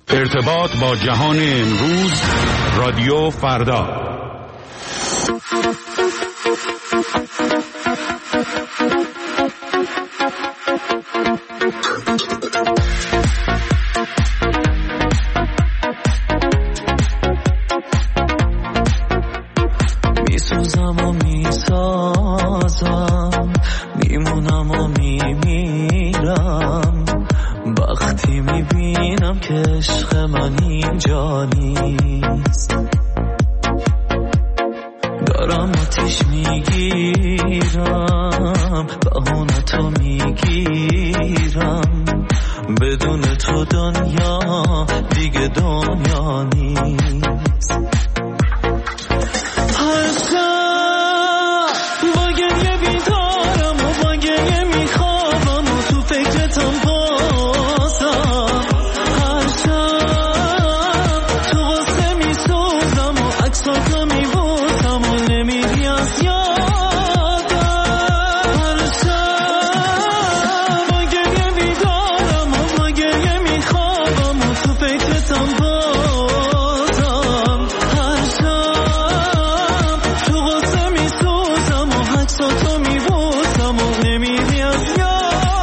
ارتباط با جهان امروز، رادیو فردا. میسوزم و میسازم، میمونم و میمیرم، وقتی میبینم که عشق من اینجا نیست. دارم آتیش میگیرم، بهونتو میگیرم، بدون تو دنیا دیگه دنیا نیست. هر شب با گریه بیدارم و با گریه میخوابم و تو فکرتم بازم. هر شب تو غصه میسوزم و عکساتو میبوسم و نمیری از یادم. هر شب با گریه بیدارم و با گریه میخوابم و تو فکرتم بازم. هر شب تو غصه میسوزم و عکساتو میبوسم و نمیری از یادم.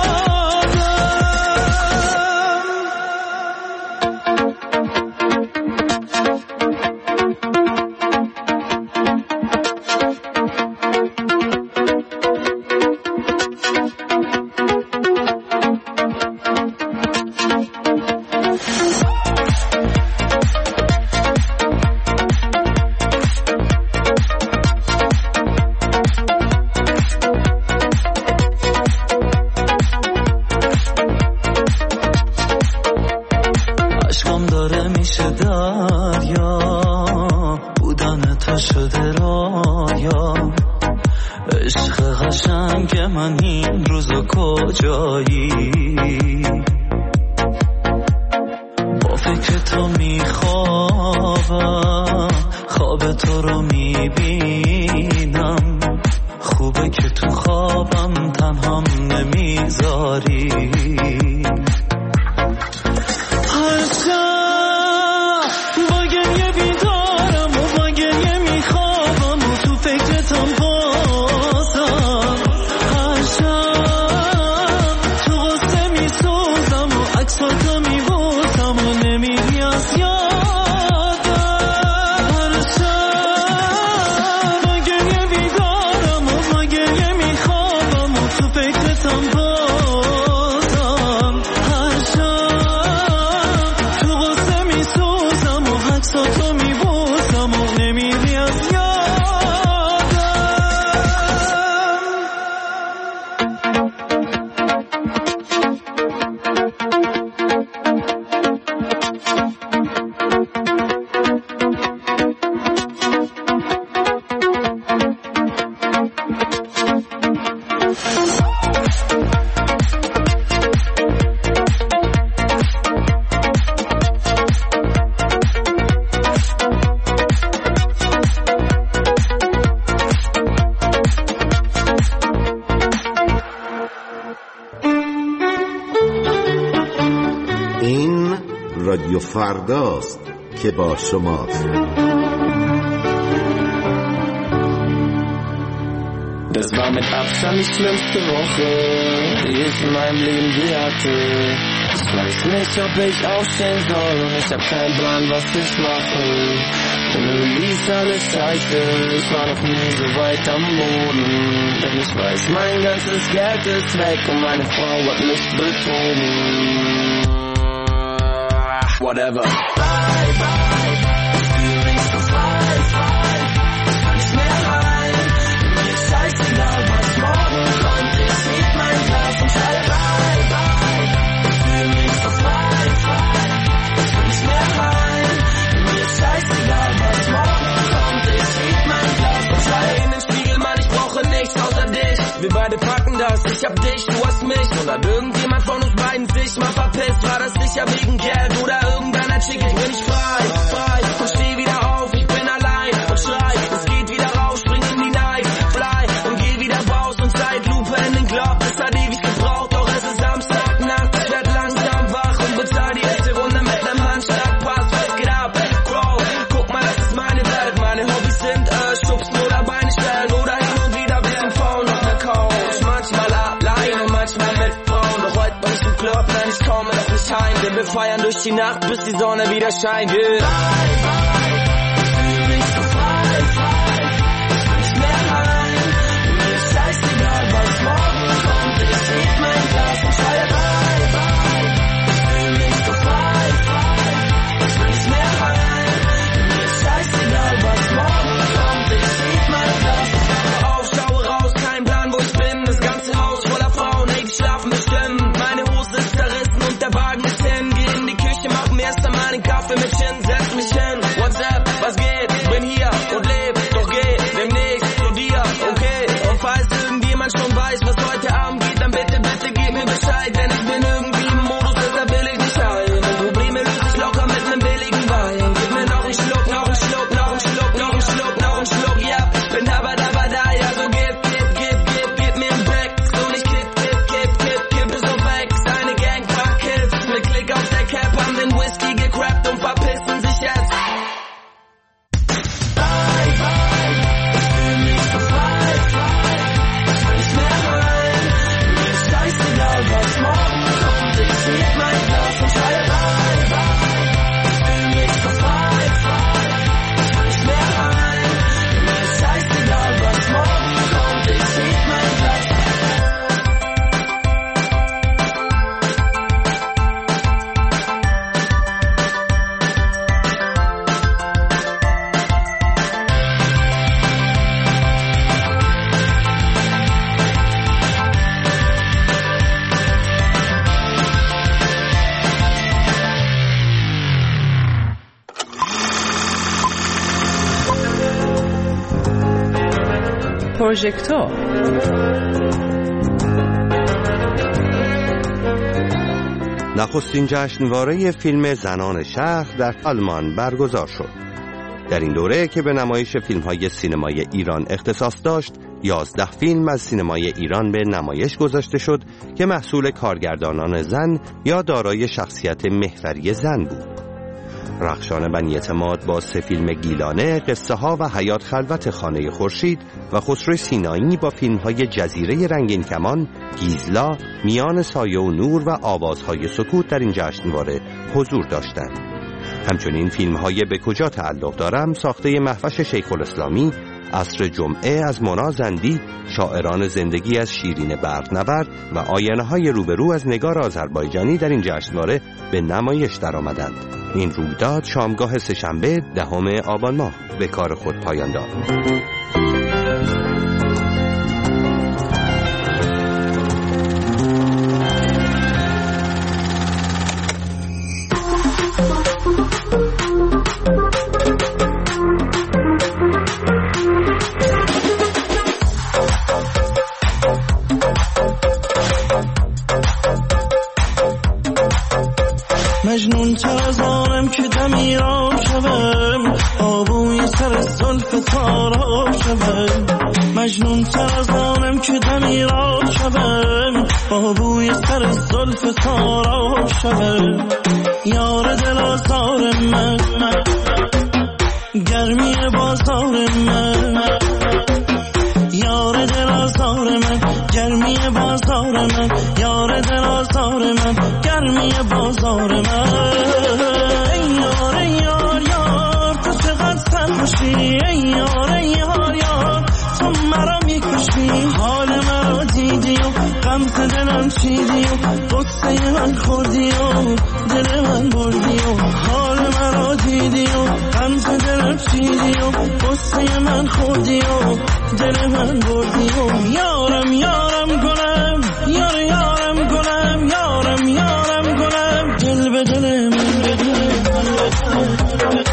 عشقم داره میشه دریا، بودن تو شده رایا. عشق قشنگ من این روزا کجایی؟ با فکر تو میخوابم، خواب تو رو میبینم. خوبه که تو خوابم تنهام نمیذاری. هر شب با گریه بیدارم و با گریه میخوابم و تو فکرتم بازم. هر شب تو غصه میسوزم و عکساتو میبوسم و نمیری از یادم. هر شب با گریه بیدارم و با گریه میخوابم و تو فکرتم بازم. هر شب تو غصه میسوزم و عکساتو میبوسم و نمیری از یادم. این رادیو فرداست که با شماست. Das war mit Abstand die schlimmste Woche, die ich in meinem Leben je hatte. Ich weiß nicht, ob ich aufstehen soll und ich hab keinen Plan, was ich mache. Denn irgendwie ist alles scheiße, ich war noch nie so weit am Boden. Denn ich weiß, mein ganzes Geld ist weg und meine Frau hat mich betrogen. Whatever. Bye, bye, ich fühl mich so frei, frei. Ich kann nicht mehr rein. Mir ist scheißegal, was morgen kommt. Ich heb mein Glas und schreie bye, bye. Ich fühl mich so frei, frei. Ich kann nicht mehr rein. Mir ist scheißegal, was morgen kommt. Ich heb mein Glas und schreie in den Spiegel, Mann, ich brauche nichts außer dich. Wir beide packen das, ich hab dich, du hast mich. Und hat irgendjemand von uns beiden sich mal verpisst? War das sicher wegen Geld oder irgendeiner Chick? Ich bin nicht frei, frei und steh wieder auf. Ich bin allein und schrei, es geht wieder raus, spring in die Night, fly und geh wieder raus und Zeitlupe in den Club. Es hat ewig gebraucht, doch es ist Samstagnacht. Ich werd langsam wach und bezahl die erste Runde mit nem Handschlag. Time, denn wir feiern durch die Nacht, bis die Sonne wieder scheint. Yeah. پروژکتور نخستین جشنواره فیلم زنان شهر در آلمان برگزار شد. در این دوره که به نمایش فیلم‌های سینمای ایران اختصاص داشت، 11 فیلم از سینمای ایران به نمایش گذاشته شد که محصول کارگردانان زن یا دارای شخصیت محوری زن بود. رخشان بنی اعتماد با 3 فیلم گیلانه، قصه ها و حیات خلوت خانه خورشید و خسرو سینایی با فیلم های جزیره رنگین کمان، گیزلا، میان سایه و نور و آوازهای سکوت در این جشنواره حضور داشتند. همچنین فیلم های به کجا تعلق دارم ساخته مهوش شیخ الاسلامی، عصر جمعه از مونا زندی، شاعران زندگی از شیرین برق‌نورد و آینه های روبرو از نگار آذربایجانی در این جشنواره به نمایش درآمدند. این رویداد شامگاه سه‌شنبه 10 آبان ماه به کار خود پایان داد. مجنون تر از آنم که دمی را شوم، آبوی سر زلف تارا شوم. مجنون تر از آنم که دمی را شوم، آبوی سر زلف تارا شوم. یار دل آزار من، گرمی بازار من. یار دل آزار من، گرمی بازار من. یار دل آزار من، گرمی بازار من. ای یار ای یار یار تو چقدر سرخوشی. ای یار ای یار یار تو مرا میکشی. حال مرا دیدی و غم دلم چیدی و قصه من خوردی و دل من بردی و حال مرا دیدی و غم دلم چیدی و قصه من خوردی و دل من بردی و یارم یارم گلم یار یارم گلم یارم یارم گلم دل به دل من به دل من.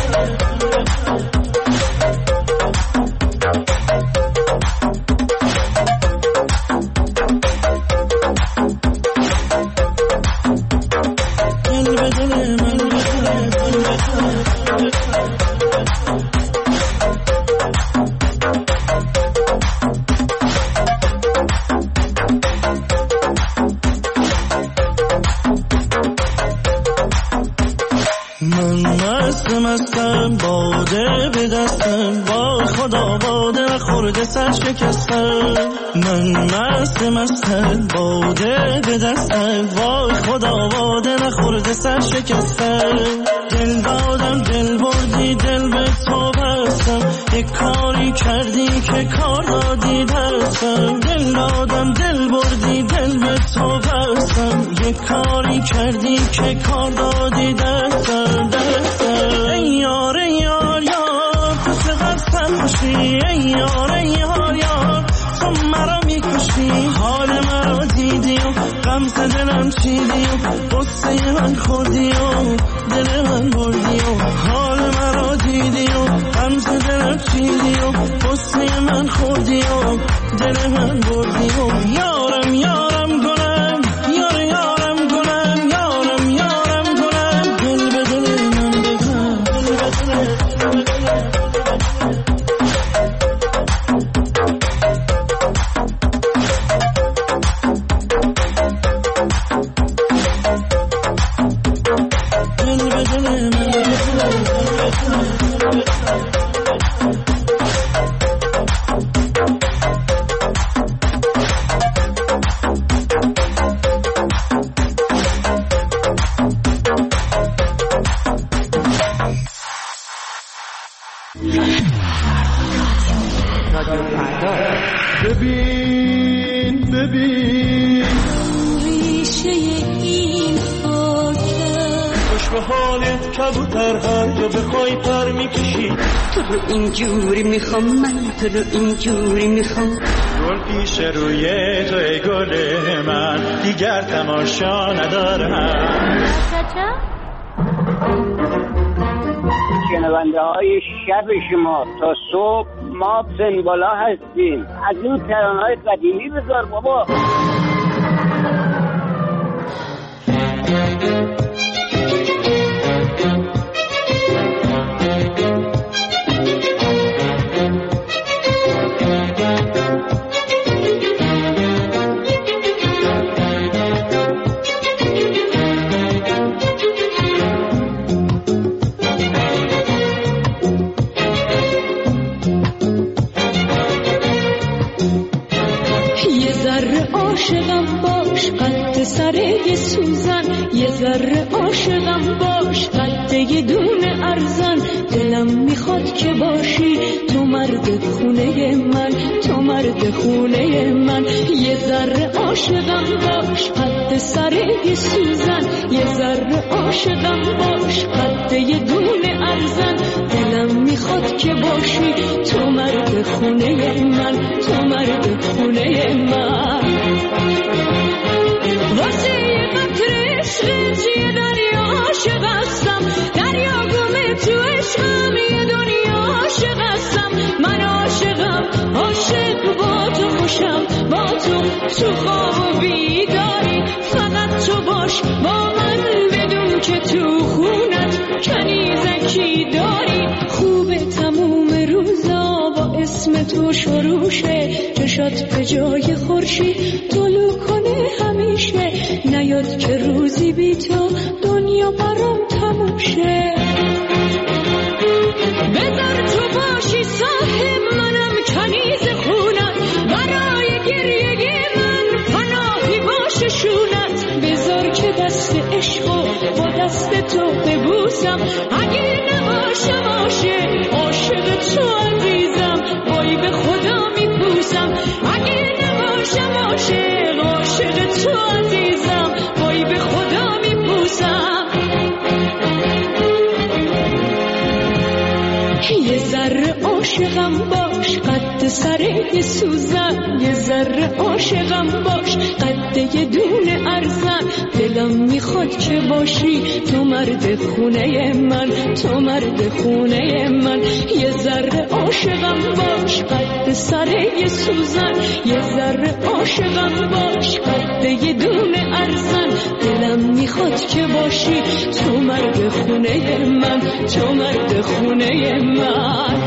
من مستم باده به دستم، با خدا باده نخورده سر شکستم. من مستم باده به دستم، وای خدا باده نخورده سر شکستم. دل دادم دل بردی دل به تو بستم، یک کاری کردی که کار دادی دستم. دل دادم دل بردی دل به تو بستم، یک کاری کردی که کار دادی دستم. ای یار ای یار یار تو چقدر سرخوشی، ای یار ای یار یار تو مرا میکشی. حال مرا دیدی و غمزه دلم چیدی و قصه من خوردی و دل من بردی و حال مرا دیدی و غمزه دلم چیدی و قصه من خوردی و دل من بردی و یارم یارم گلم یار یارم گلم یارم یارم گلم دل به دل من بزن دل به دل ببین ببین ریشه این خاکه، خوش به حالت کبوتر هر جا بخوای پر میکشی. تو رو اینجوری میخوام من، تو رو اینجوری میخوام. گل پیش روی تو ای گل من، دیگر تماشا ندارم. شنونده های شب شما تا صبح ما پنبالا هستیم. از اون ترانه‌های قدیمی بذار بابا. عاشقم باش قد سره سوزن، یه ذره عاشقم باش قد یه دونه ارزن. دلم میخواد که باشی تو مرد خونه من، تو مرد خونه من. یه ذره عاشقم باش قد سره سوزن، یه ذره عاشقم باش قد یه دونه ارزن. دلم میخواد که باشی تو مرد خونه من، تو مرد خونه من. واسه یه قطره عشقت یه دریا عاشق هستم، دریا گمه تو عشقم یه دنیا عاشق هستم. من عاشقم عاشق با تو خوشم، با تو خواب و بیداری. فقط تو باش با من بدون که تو خونت کنیزکی داری. خوبه تموم روزا با اسم تو شروشه، چشات به جای خورشید طلوع کنه همیشه. نیاد که روزی بی تو دنیا برام تموم شه. بذار تو باشی صاحب منم کنیز خونت، برای گریه من پناهی باشه شونت. بذار که دست عشقو با دست تو ببوسم، اگه نباشم عاشق تو عزیزم. وای به خدا میپوسم اگه نباشم عاشق تو عزیزم. وای به خدا میپوسم. یه ذره عاشقم باش قد سره سوزن، یه ذره عاشقم باش قد یه دونه ارزن. دلم میخواد که باشی تو مرد خونه من، تو مرد خونه من. یه ذره عاشقم باش قد سره سوزن، یه ذره عاشقم باش قد یه دونه ارزن. دلم میخواد که باشی تو مرد خونه من، تو مرد خونه من.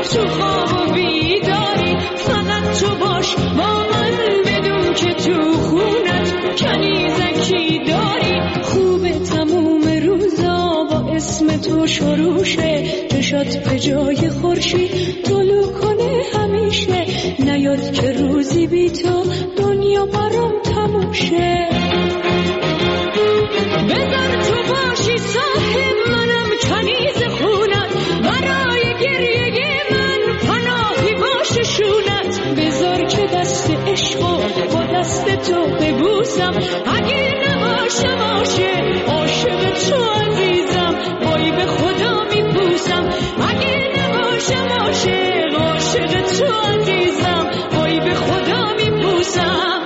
تو خواب و بیداری، فقط تو باش با من، بدون که تو خونت کنیزکی داری. خوبه تموم روزا با اسم تو شروع شه، چشات به جای خورشید طلوع کنه همیشه، نیاد که روزی بی تو دنیا برام تموم شه. بذار تو باشی صاحب منم کنیز خونت، برای گریه من پناهی باشه شونت. بذار که دست عشقو با دست تو ببوسم، اگه نباشه باشه عاشق تو عزیزم، وای به خدا میپوسم. اگه نباشه باشه عاشق تو عزیزم، وای به خدا میپوسم.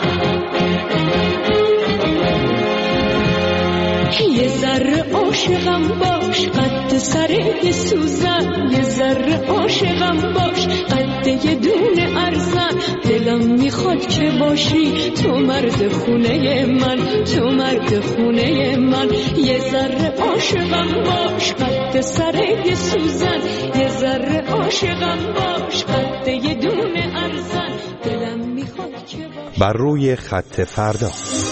یه ذره عاشقم باش قد سر یه سوزن، یه ذره عاشقم باش قد یه دونه ارزن. دلم میخواد که باشی تو مرد خونه من، تو مرد خونه من. یه ذره عاشقم باش قد سر یه سوزن، یه ذره عاشقم باش قد یه دونه ارزن. دلم میخواد که باشی. بر روی خط فردا.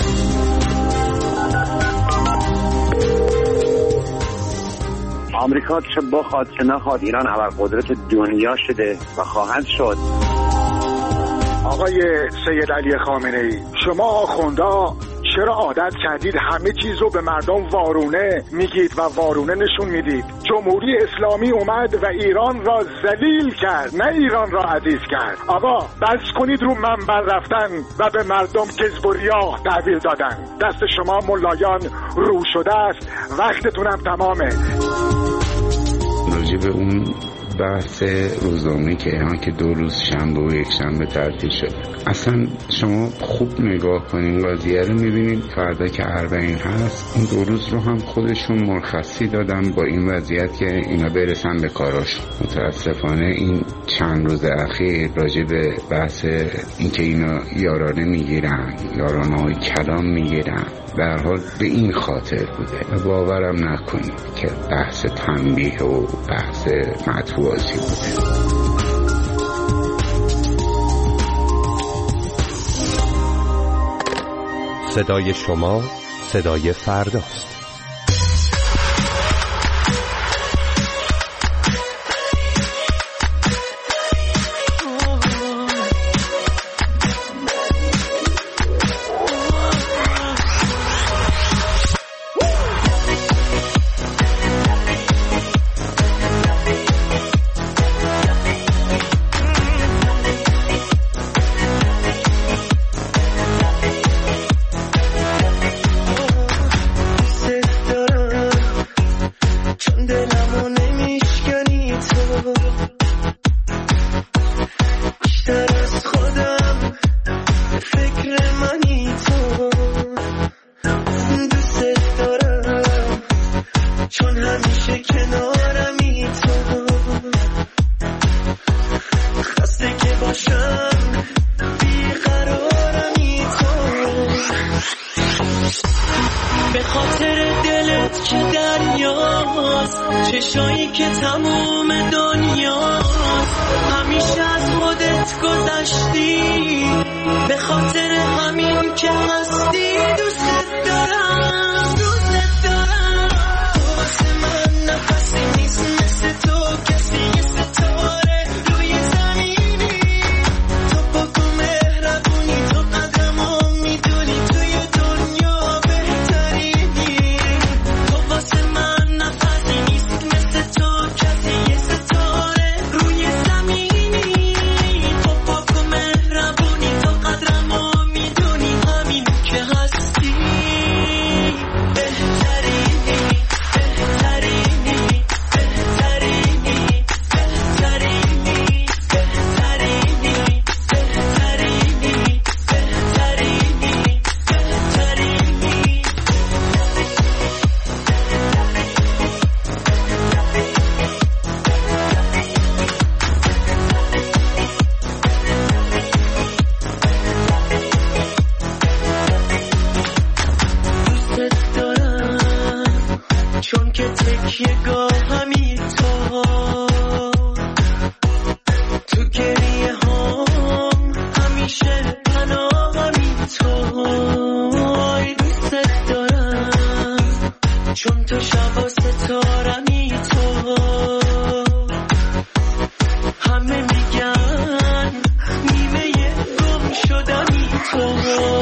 آمریکا چه بخواد چه نخواد ایران ابرقدرت دنیا شده و خواهد شد. آقای سید علی خامنه‌ای، شما آخوندا چرا عادت کردید همه چیز رو به مردم وارونه میگید و وارونه نشون میدید؟ جمهوری اسلامی اومد و ایران را ذلیل کرد، نه ایران را عزیز کرد. آقا بس کنید رو منبر رفتن و به مردم کذب و ریا تحویل دادن. دست شما ملایان رو شده است، وقتتونم تمامه. راجع به اون بحث روزنامه‌ای که ایران که 2 روز شنبه و یک شنبه تعطیل شد، اصلا شما خوب نگاه کنین قضیه رو میبینید فردا که اربعین هست این 2 روز رو هم خودشون مرخصی دادن با این وضعیت که اینا برسن به کاراشون. متاسفانه این چند روز اخیر راجع به بحث این که اینا یارانه میگیرن، یارانه‌های کلام میگیرن، به هر حال به این خاطر بوده و باورم نکنید که بحث تنبیه و بحث مطبوعاتی بوده. صدای شما صدای فرداست. به خاطر دلت که دریاست، چشایی که تموم دنیاست، همیشه از خودت گذشتی، به خاطر همین که هستی دوست دارم، دوست دارم. تو واسه من نفسی نیست مثل تو کسی، یه ستاره روی زمینی، تو پاک و مهربونی، تو قدمو میدونی توی دنیا بهترینی. تو واسه من نفسی نیست مثل تو کسی، یه ستاره روی زمینی، تو پاک و مهربونی، تو قدمو میگن نیمه گم شدنی تو،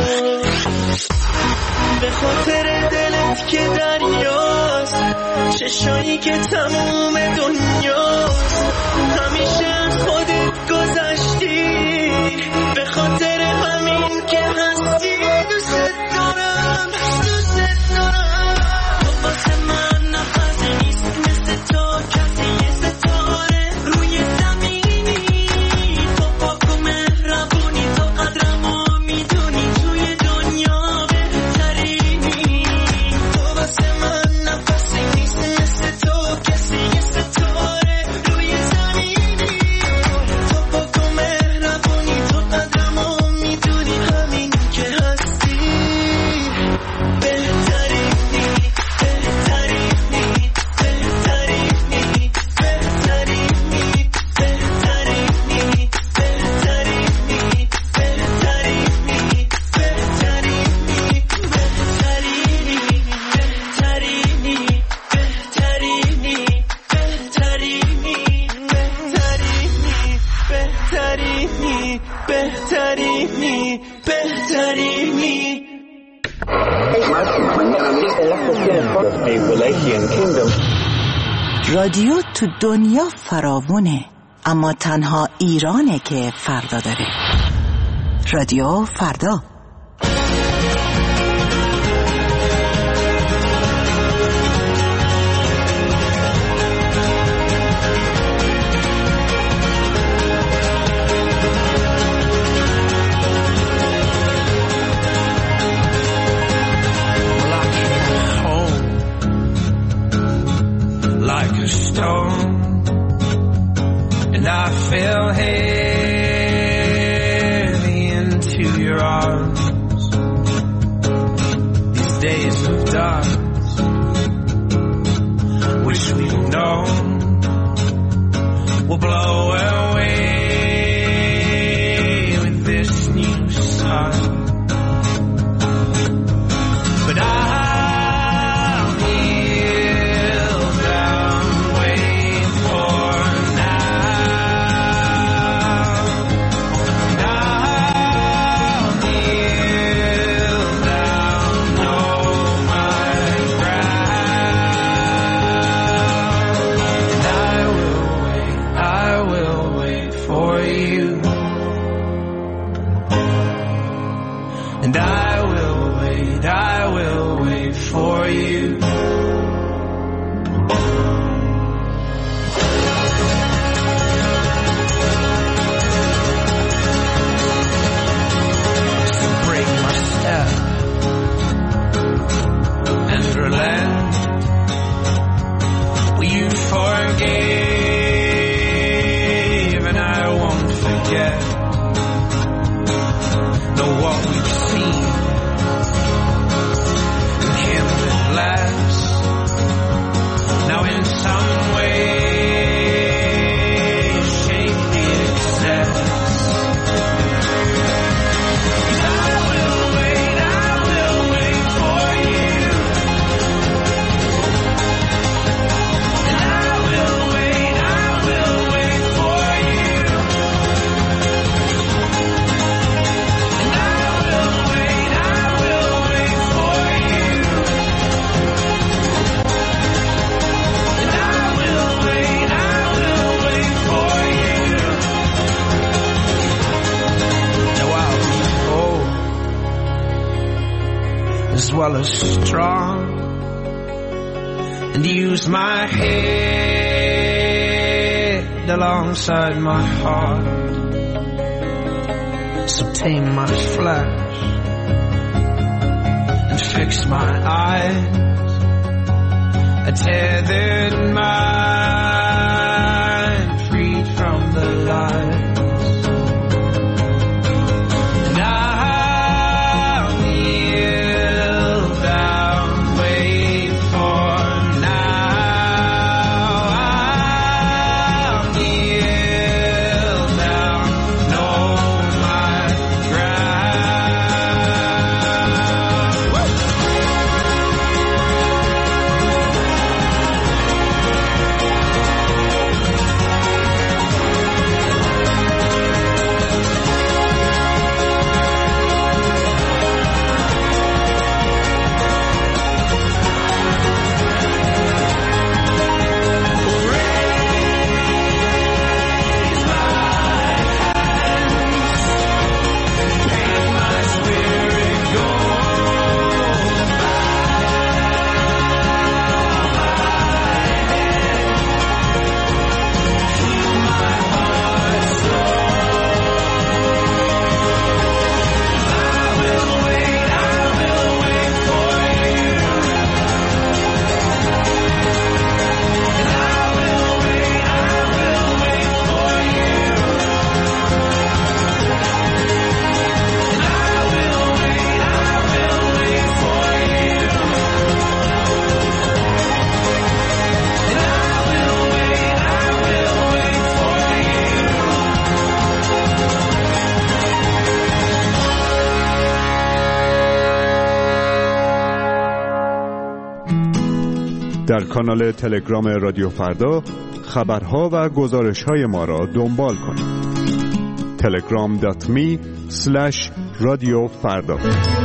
به خاطر دلت که دریاست، چشایی که تموم دنیاست، همیشه از خودت گذشتی، به خاطر همین که هستی دوست دارم، دوست دارم. تو واسه من نفسی نیست مثل تو کسی ستاره روی زمینی، تو پاک و مهربونی، تو قدرمو میدونی، توی دنیا بهترینی. تو واسه من نفسی نیست مثل تو کسی ستاره روی زمینی، تو پاک و مهربونی، تو قدرمو میدونی، همین که هستی بهترینی، بهترینی، بهترینی، بهترینی، بهترینی، بهترینی، بهترینی، بهترینی، بهترینی. رادیو تو دنیا فراوونه، اما تنها ایرانه که فردا داره. رادیو فردا. Like a stone, and I fell heavy into your arms. These days of dust, wish we'd known, will blow away with this new sun. But well as strong, and use my head alongside my heart, so tame my flesh and fix my eyes, a tethered mind freed from the lies. در کانال تلگرام رادیو فردا خبرها و گزارش‌های ما را دنبال کنید. telegram.me/رادیوفردا.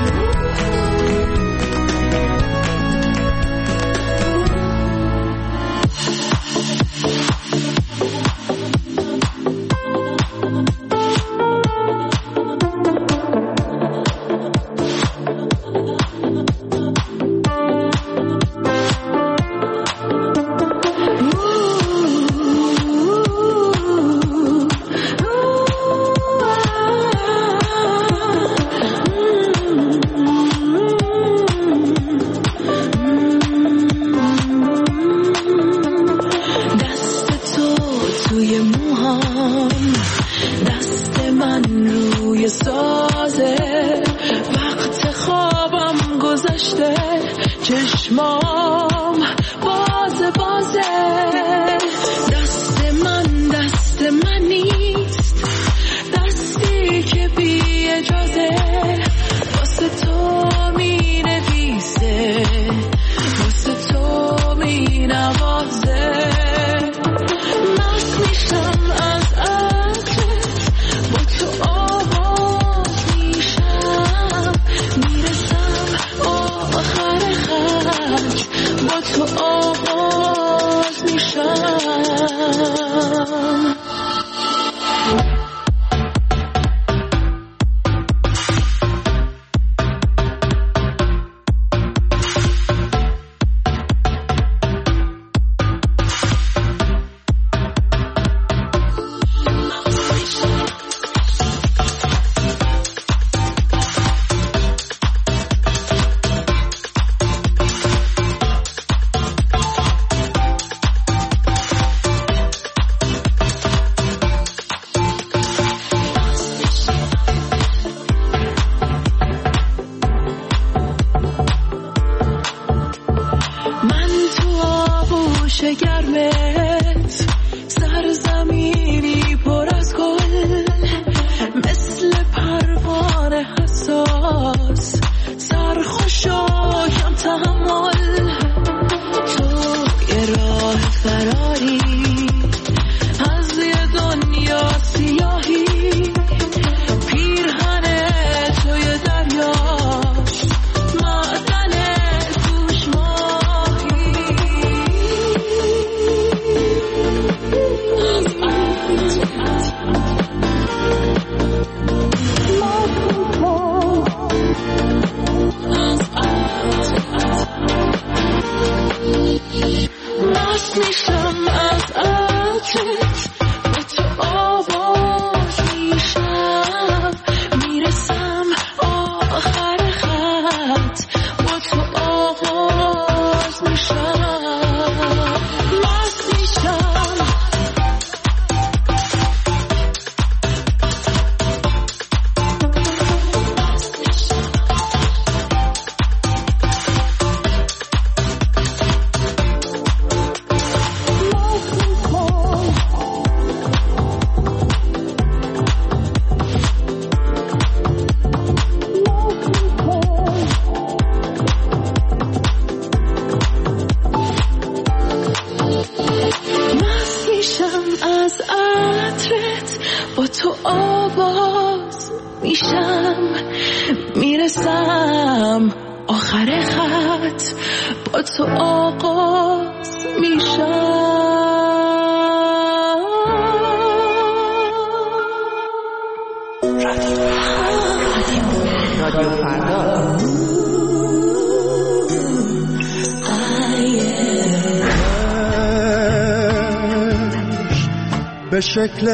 به شکل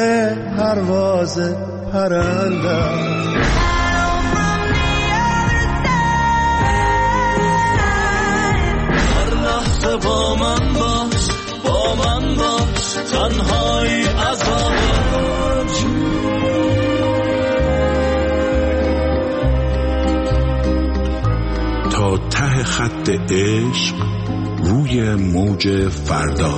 پرواز پرنده هر لحظه با من باش تنهایی عذاب تا ته خط عشق روی موج فردا.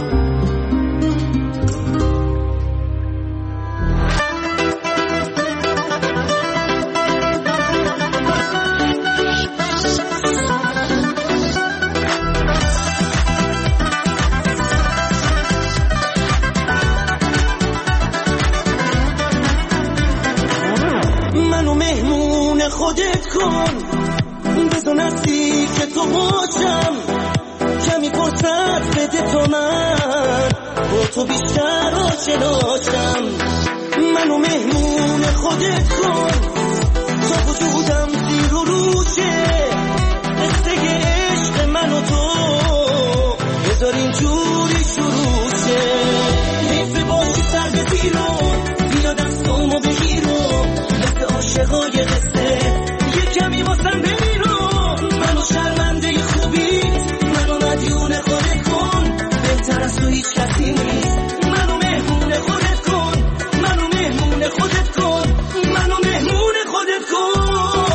منو مهمون خودت کن، بزن نزدیک تو باشم، کمی فرصت بده تا من با تو بیشتر آشناشم. منو مهمون خودت کن تا وجودم زیر و روشه، قصه عشق من و تو بذار اینجوری شروع شه. حیف باشی سر به بیرون، بیا دستامو بگیرم، مثل عاشقای قصه یه کمی واسم بمیرم. منو شرمنده خوبیت، منو مدیون خودت کن، بهتر از تو هیچ کسی نیست. منو مهمون خودت کن، منو مهمون خودت کن، منو مهمون خودت کن.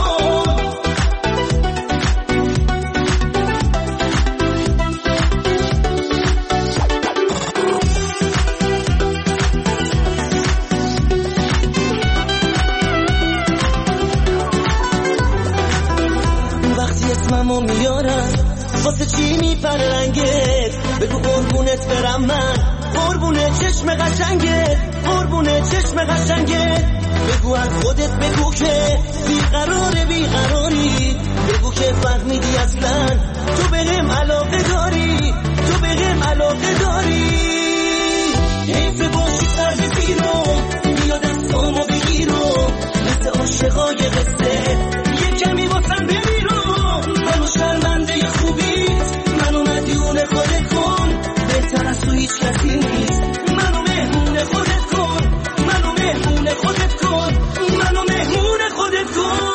وقتی اسممو میارم واسه چی میپره رنگت؟ بگو قربونت برم من، قربونه چشم قشنگت، قربونه چشم قشنگت. بگو از خودت بگو که بیقراری، بگو که فهمیدی اصلا تو بهم علاقه داری، تو بهم علاقه داری. حیف باشی سر بگیرم، بیا دستامو بگیرم، مثل عاشقای قصه یه کمی واسم بمیرم. منو شرمنده خوبیت، منو مدیون خودت کن، بهتر از تو هیچ کسی نیست. منو مهمون خودت کن، منو مهمون خودت کن، منو مهمون خودت کن.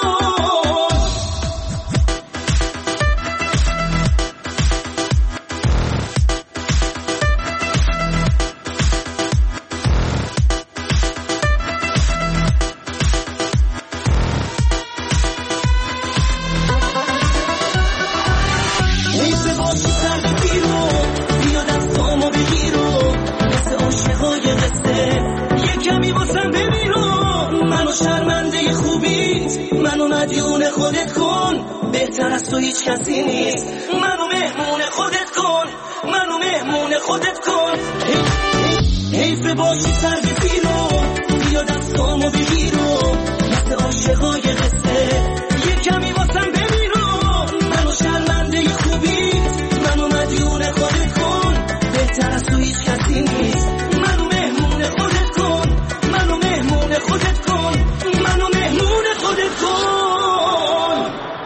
حیف باشی سر بگیرم، بیا دستامو بگیرم، مثل عاشقای قصه یه کمی واسم بمیرم. منو شرمنده خوبیت، منو مدیون خودت کن، بهتر از تو هیچ کسی نیست. منو مهمون خودت کن، منو مهمون خودت کن. حیف باشی سر بگیرم، بیا دستامو بگیرم، مثل عاشقای قصه یه کمی واسم بمیرم. منو شرمنده خوبیت، منو مدیون خودت کن، بهتر از تو هیچ کسی نیست. منو مهمون خودت کن، منو مهمون خودت کن، منو مهمون خودت کن.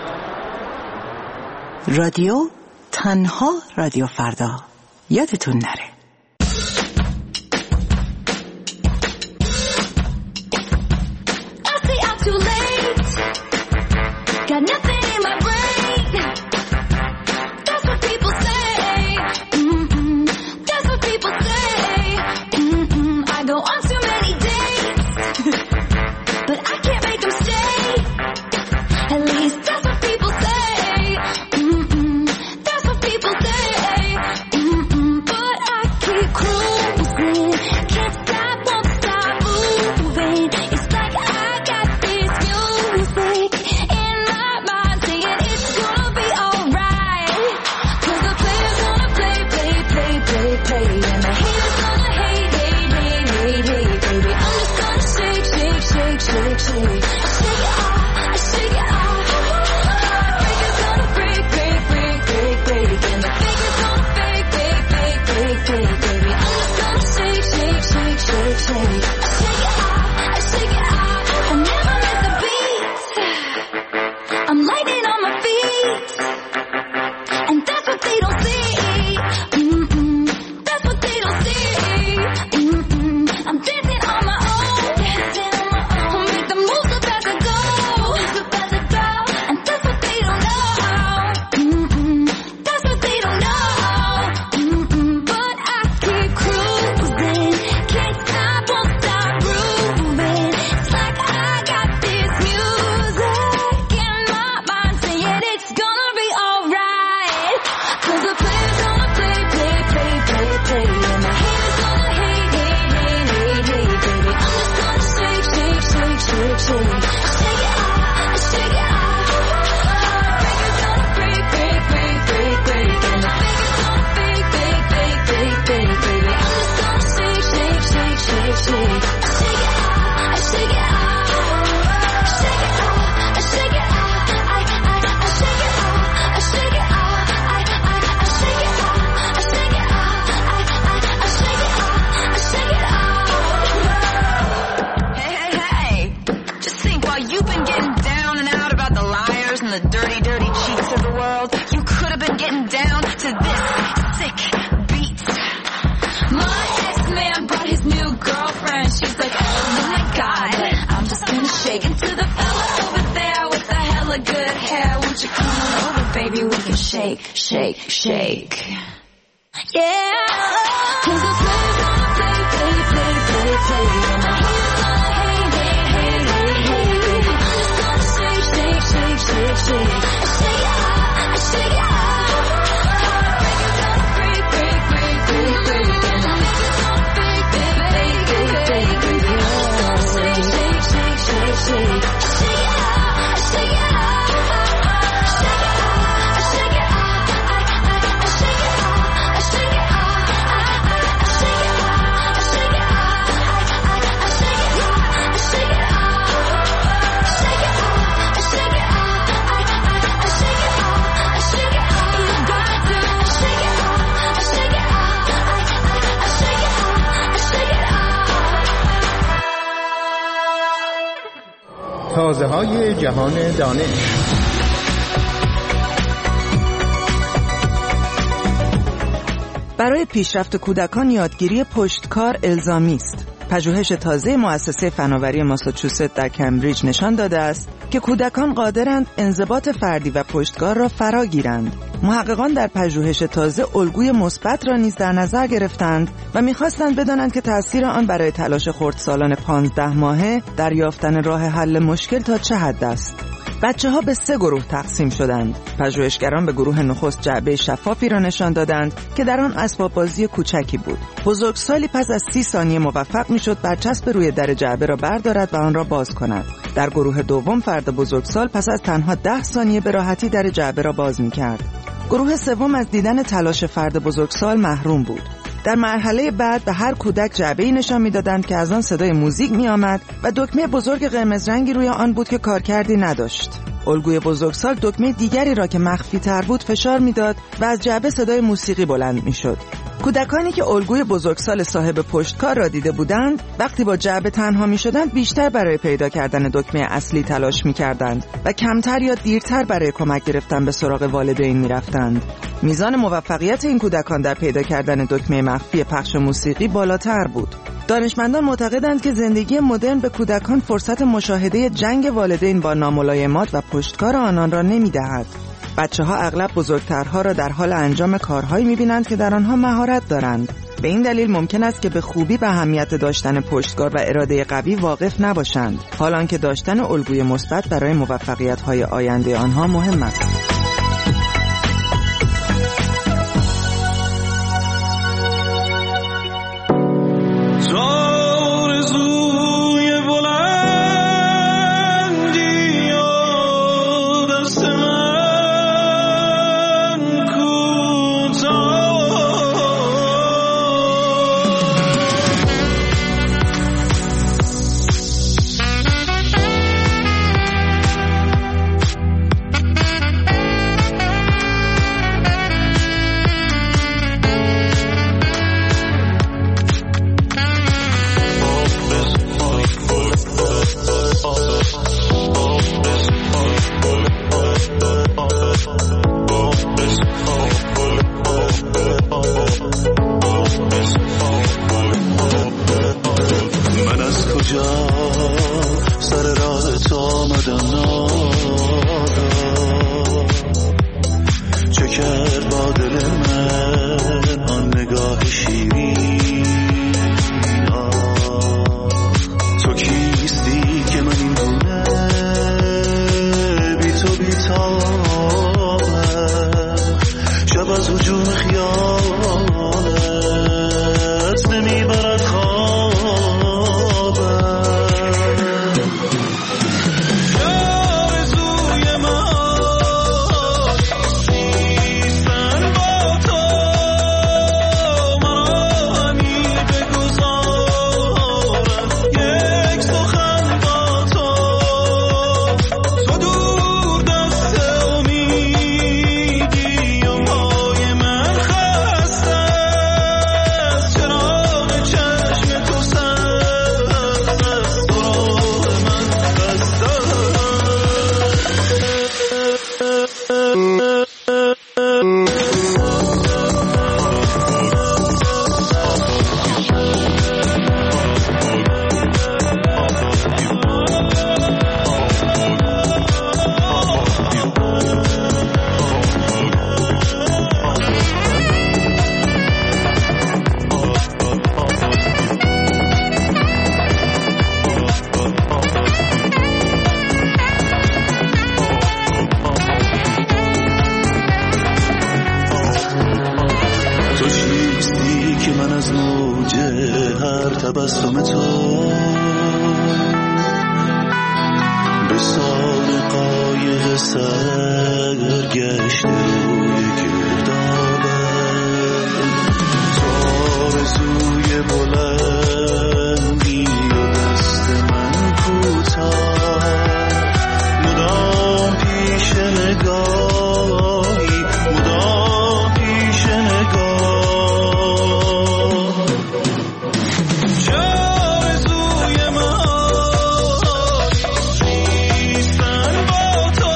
رادیو تنها رادیو فردا، یادتون نره. Got nothing in my brain. That's what people say. That's what people say. I go on too many dates, but I can't make them stay. At least that's what people say. That's what people say. But I keep cruising, can't stop, won't stop moving. It's like I got this music in my mind saying it's gonna be alright. 'Cause the player's gonna play, and the haters gonna hate, baby. I'm just gonna shake, shake it off, shake it off. Breaker's gonna break, and the faker's gonna fake, baby. I'm just gonna shake it off, I never miss a beat. I'm lightning on my feet, and that's what they don't see. That's what they don't see. I'm dancing on my own. I'll make the moves shake, shake, shake. Yeah. 'Cause the play's gonna play, play, play, play, play. And my heels gonna hey, hey, hey, hey, hey. I'm just gonna shake, shake, shake, shake, shake. I shake it out, I shake it out. Heartbreak is gonna break, break, break, break, break. And my heels gonna fake, fake, fake, fake, fake, fake. I'm just gonna shake, shake, shake, shake, shake. I shake it out, I shake it out. تازه های جهان دانش. برای پیشرفت کودکان یادگیری پشتکار الزامی است. پژوهش تازه مؤسسه فناوری ماساچوست در کمبریج نشان داده است که کودکان قادرند انضباط فردی و پشتکار را فرا گیرند. محققان در پژوهش تازه الگوی مثبت را نیز در نظر گرفتند و می‌خواستند بدانند که تأثیر آن برای تلاش خردسالان 15 ماهه در یافتن راه حل مشکل تا چه حد است. بچه‌ها به 3 گروه تقسیم شدند. پژوهشگران به گروه نخست جعبه شفافی را نشان دادند که در آن اسباب بازی کوچکی بود. بزرگسالی پس از 30 ثانیه موفق می‌شد برچسب روی در جعبه را بردارد و آن را باز کند. در گروه دوم فرد بزرگسال پس از تنها 10 ثانیه به راحتی در جعبه را باز می‌کرد. گروه سوم از دیدن تلاش فرد بزرگسال محروم بود. در مرحله بعد به هر کودک جعبه‌ای نشان می‌دادند که از آن صدای موزیک می‌آمد و دکمه بزرگ قرمز رنگی روی آن بود که کارکردی نداشت. الگوی بزرگسال دکمه دیگری را که مخفی‌تر بود فشار می‌داد و از جعبه صدای موسیقی بلند می‌شد. کودکانی که الگوی بزرگسال صاحب پشتکار را دیده بودند، وقتی با جعبه تنها می‌شدند بیشتر برای پیدا کردن دکمه اصلی تلاش می‌کردند و کمتر یا دیرتر برای کمک گرفتن به سراغ والدین می‌رفتند. میزان موفقیت این کودکان در پیدا کردن دکمه مخفی پخش موسیقی بالاتر بود. دانشمندان معتقدند که زندگی مدرن به کودکان فرصت مشاهده جنگ والدین با ناملایمات و پشتکار آنان را نمی‌دهد. بچه‌ها اغلب بزرگترها را در حال انجام کارهایی می‌بینند که در آنها مهارت دارند. به این دلیل ممکن است که به خوبی به اهمیت داشتن پشتکار و اراده قوی واقف نباشند، حالانکه داشتن الگوی مثبت برای موفقیت‌های آینده آنها مهم است. تبسم تو به سال قایق سرگشت روی گردابه تو آرزوی بلندی و دست من کوتاه مدام پیش نگاهی مدام پیش نگاه چه آرزوی من نیستن با تو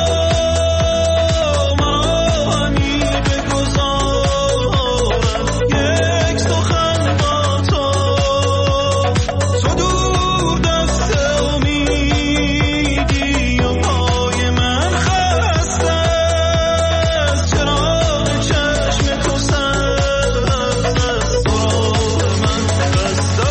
مانی بگذارم یک سخن با تو تو دور دست امیدی و پای من خسته است چراغ چشم تو سبز است سراغ من بسته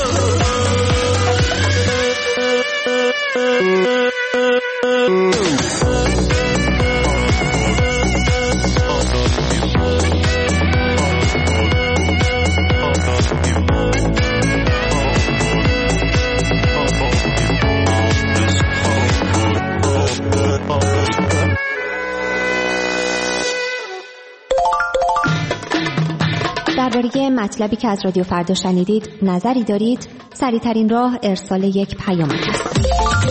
درباره مطلبی که از رادیو فردا شنیدید نظری دارید؟ سریع‌ترین راه ارسال یک پیامک است.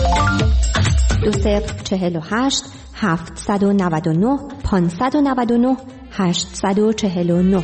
2048 799 599 849.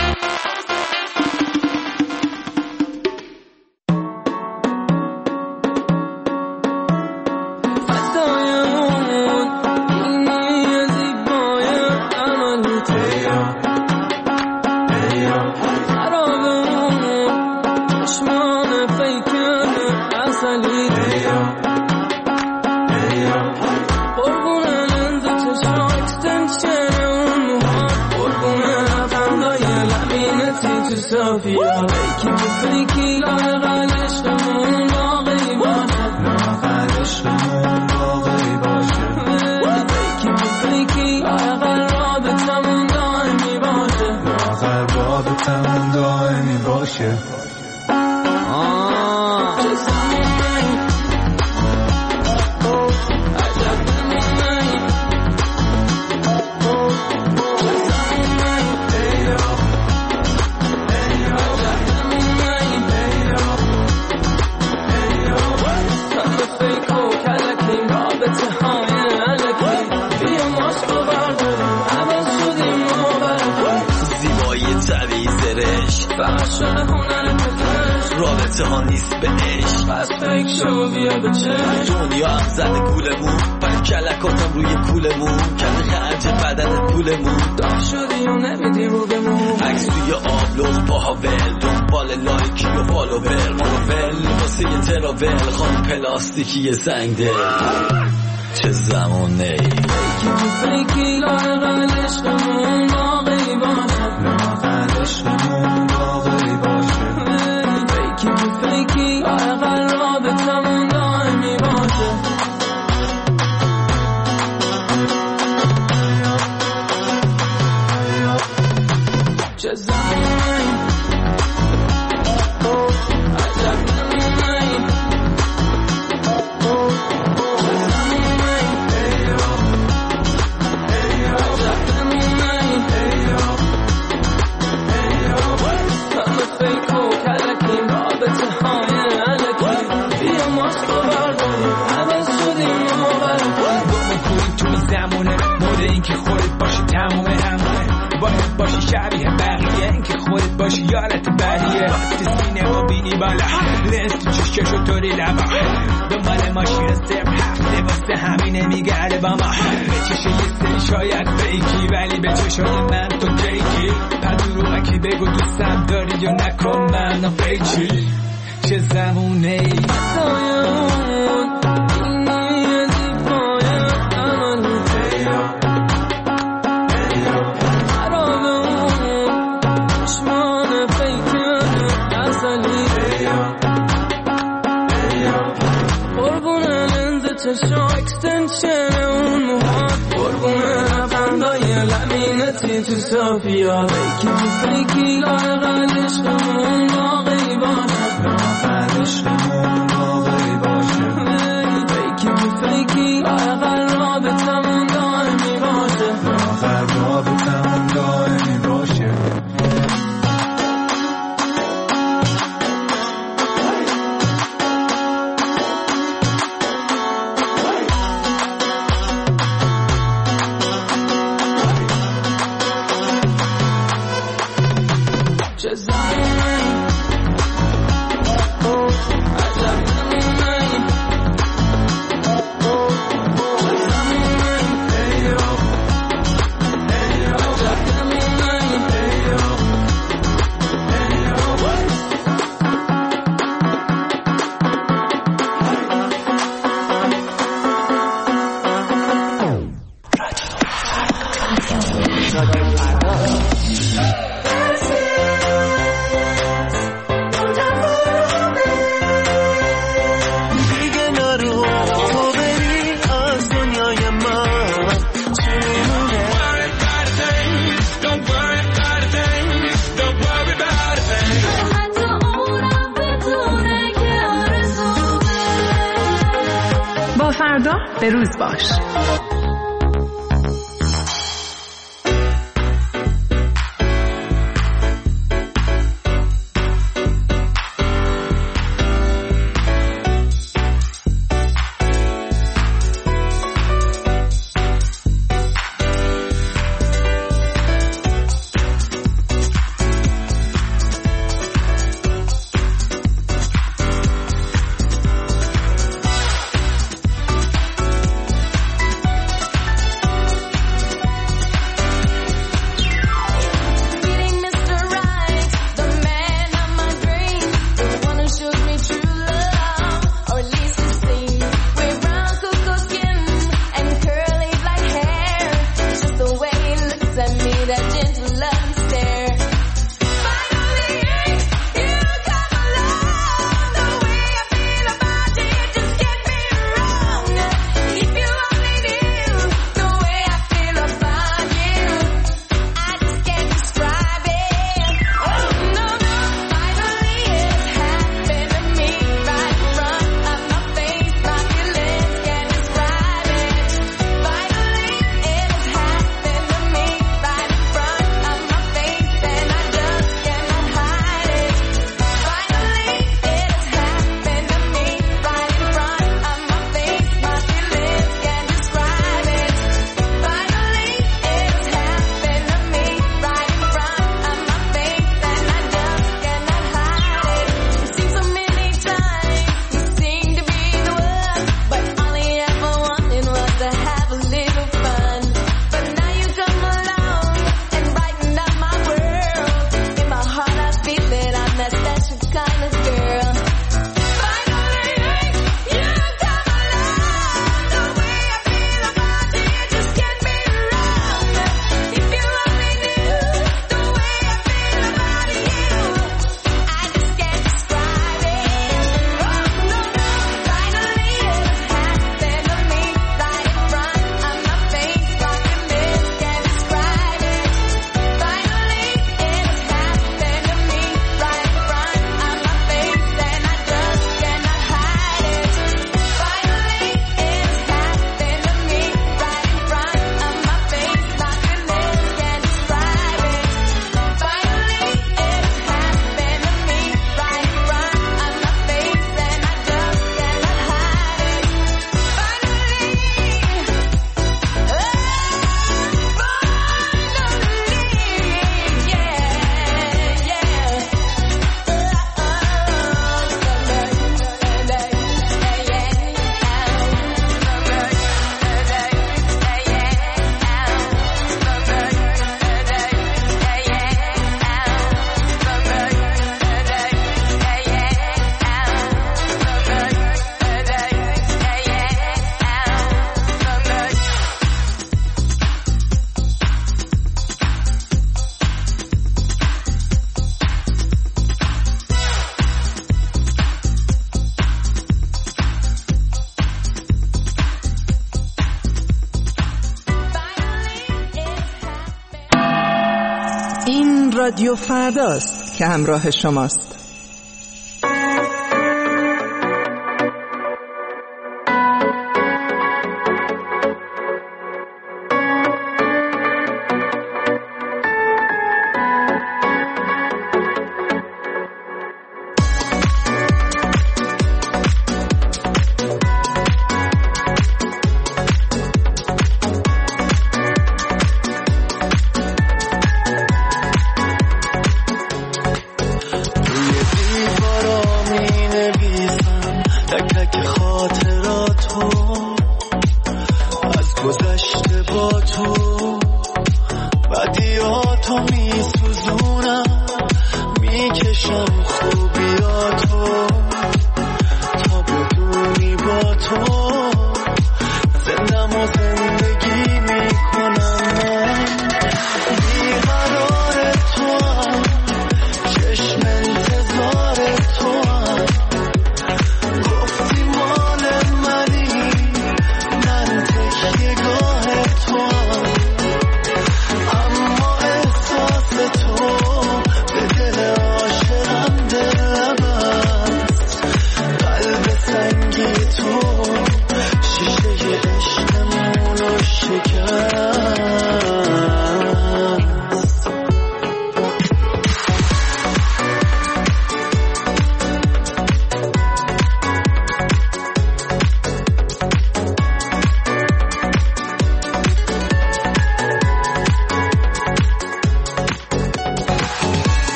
رابطه ها نیست به عشق پس فکر شو بیا به چشم دنیا هم زده گولمون پر کلکاتم روی کولمون کل خرج بدنت پولمون داغ شدی و نمیدی رو بمون عکس توی آبلوز پاها ول دنبال لایکی و فالوور مارول واسه یه تراول خانم پلاستیکی سنگ دل چه زمونه ای فیکی لاغل عشقمون باقی باشد لاغل عشقمون باقی باشد فیکی لاغل رابطمون دائمی باشه چه زمونه که خودت باشی تموم همونه باید باشی شبیه بقیه این که خودت باشی یالت بریه وقتی سینه و بینی بالا لنس تو چشکشو طوری لبا دنبال ماشین سرم هفته واسه همینه میگرده با ما به چشه یه سری شاید فیکی ولی به چشای من تو کیکی پدروغه که بگو دوستم داری یا نکن من فیکی چه زمونه ای سایمون چشم اکستنشن اون موهات قربونه لبندای لمینتی تو صافیا فیکی فیکی لاغل عشقمون باقی باشد لاغل عشقمون واقعی باشه فیکی لااقل رابطمون دائمی باشه لااقل رابطمون دائمی باشه فردا به روز باش. رادیو فرداست که همراه شماست.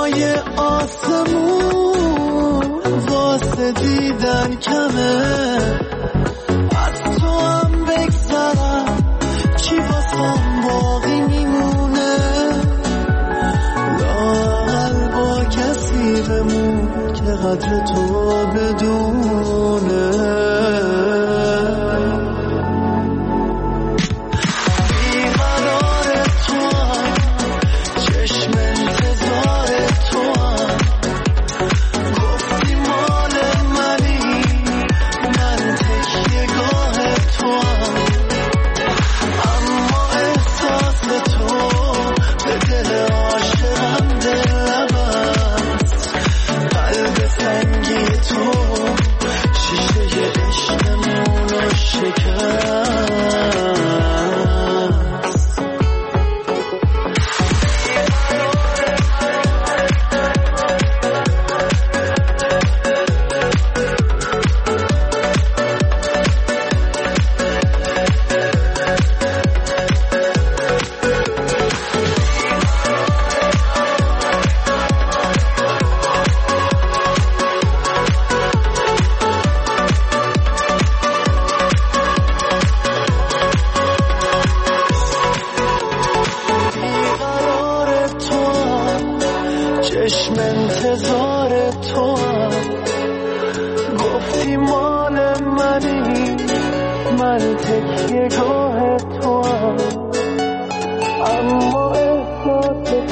بالای آسمون واسه دیدن کمه، از تو هم بگذرم چی واسم باقی میمونه، لااقل با کسی بمون که قدر تو بدونه. چشم انتظار تو گفتی مال منی، من تکیه گاه تو اما احساس